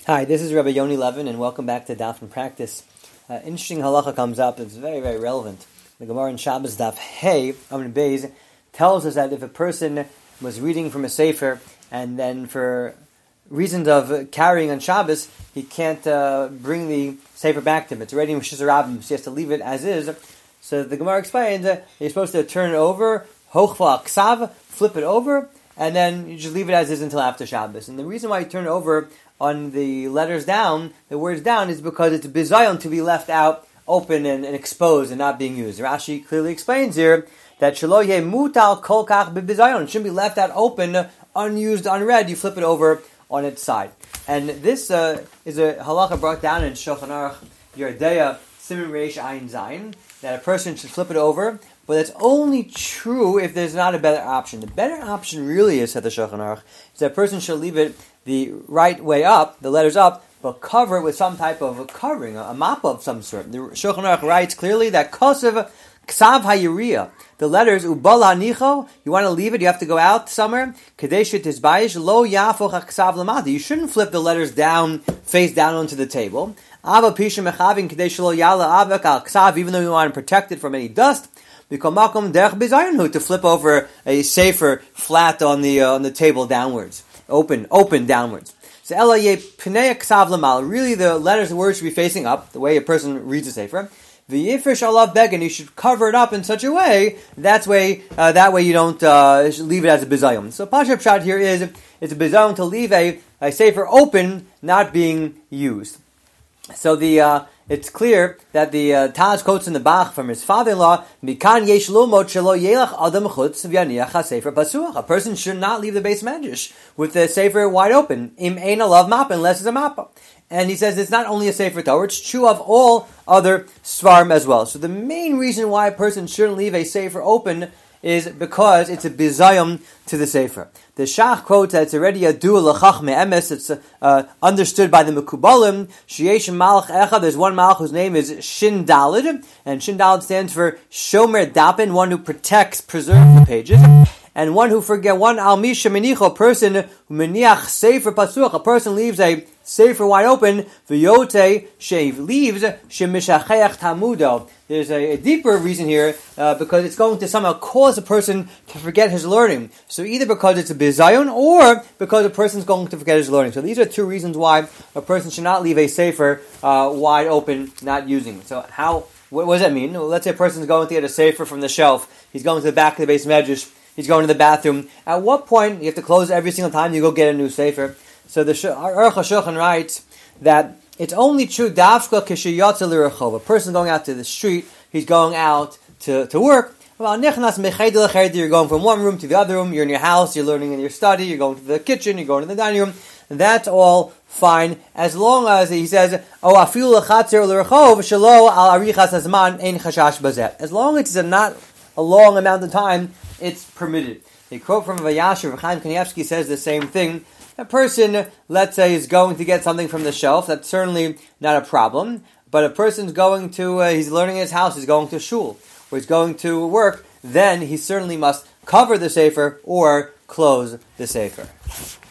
Hi, this is Rabbi Yoni Levin, and welcome back to Daf and Practice. Interesting halacha comes up. It's very, very relevant. The Gemara in Shabbos Daf Hey Amud Beis tells us that if a person was reading from a sefer and then for reasons of carrying on Shabbos, he can't bring the sefer back to him. It's already in Shizur Rabbim, so he has to leave it as is. So the Gemara explains that you're supposed to turn it over, hochva ksav, flip it over, and then you just leave it as is until after Shabbos. And the reason why you turn it over on the letters down, the words down, is because it's bizayon to be left out open and exposed and not being used. Rashi clearly explains here that shelo yeh mutal kol kach bebizayon. It shouldn't be left out open, unused, unread. You flip it over on its side. And this is a halacha brought down in Shulchan Aruch Yeridea Siman Reish Ayin Zayin, that a person should flip it over, but it's only true if there's not a better option. The better option really is, said the Shulchan Aruch, is that a person should leave it the right way up, the letters up, but cover it with some type of a covering, a map of some sort. The Shulchan Aruch writes clearly that kosev ksav hayiriya, the letters ubala nicho, you want to leave it, you have to go out somewhere. Kadeshet tisbayish lo yafoch ksav lamata. You shouldn't flip the letters down, face down onto the table. Ava pisha mechavin kadesh lo yala avak al ksav, even though you want to protect it from any dust. To flip over a sefer flat on the table downwards, open downwards. So really the letters and words should be facing up, the way a person reads a sefer. V'yifresh alav begin, you should cover it up in such a way that way you don't leave it as a bizayon. So Pasha Pshat here is it's a bizayon to leave a sefer open, not being used. So it's clear that the Taz quotes in the Bach from his father-in-law, "Mikan yesh lomot shelo yelach adam chutz v'yaniach hasefer pasuach." A person should not leave the Beis Medrash with the sefer wide open. Im ein alav mappa, unless it's a mappa. And he says it's not only a sefer Torah; it's true of all other svarim as well. So the main reason why a person shouldn't leave a sefer open is because it's a bizayim to the sefer. The Shach quotes that it's already a dua l'chach me'emes. It's understood by the Mekubalim. Sheyesh malach echad. There's one malach whose name is Shin Dalid, and Shin Dalid stands for Shomer Dapin, one who protects, preserves the pages, and one who one al misha menicho, a person who meniach sefer pasuach, a person leaves a sefer wide open. V'yote sheiv leaves shemishachayach tamudo. There's a deeper reason here because it's going to somehow cause a person to forget his learning. So either because it's a bizayon or because a person's going to forget his learning. So these are two reasons why a person should not leave a sefer wide open, not using it. So what does that mean? Well, let's say a person's going to get a sefer from the shelf. He's going to the back of the Beis Medrash. He's going to the bathroom. At what point you have to close every single time you go get a new sefer? So the Aruch HaShulchan writes that it's only true dafka k'sheyatza l'rechov. A person going out to the street, he's going out to work. Well, you're going from one room to the other room. You're in your house. You're learning in your study. You're going to the kitchen. You're going to the dining room. That's all fine as long as he says, "Oh, afilu lechatzer l'rechov shelo al arichas hazman ein chashash bazeh." As long as it's not a long amount of time, it's permitted. A quote from Vayasher, Chaim Kanievsky says the same thing. A person, let's say, is going to get something from the shelf. That's certainly not a problem. But a person's going to, he's learning in his house, he's going to shul, or he's going to work, then he certainly must cover the sefer or close the sefer.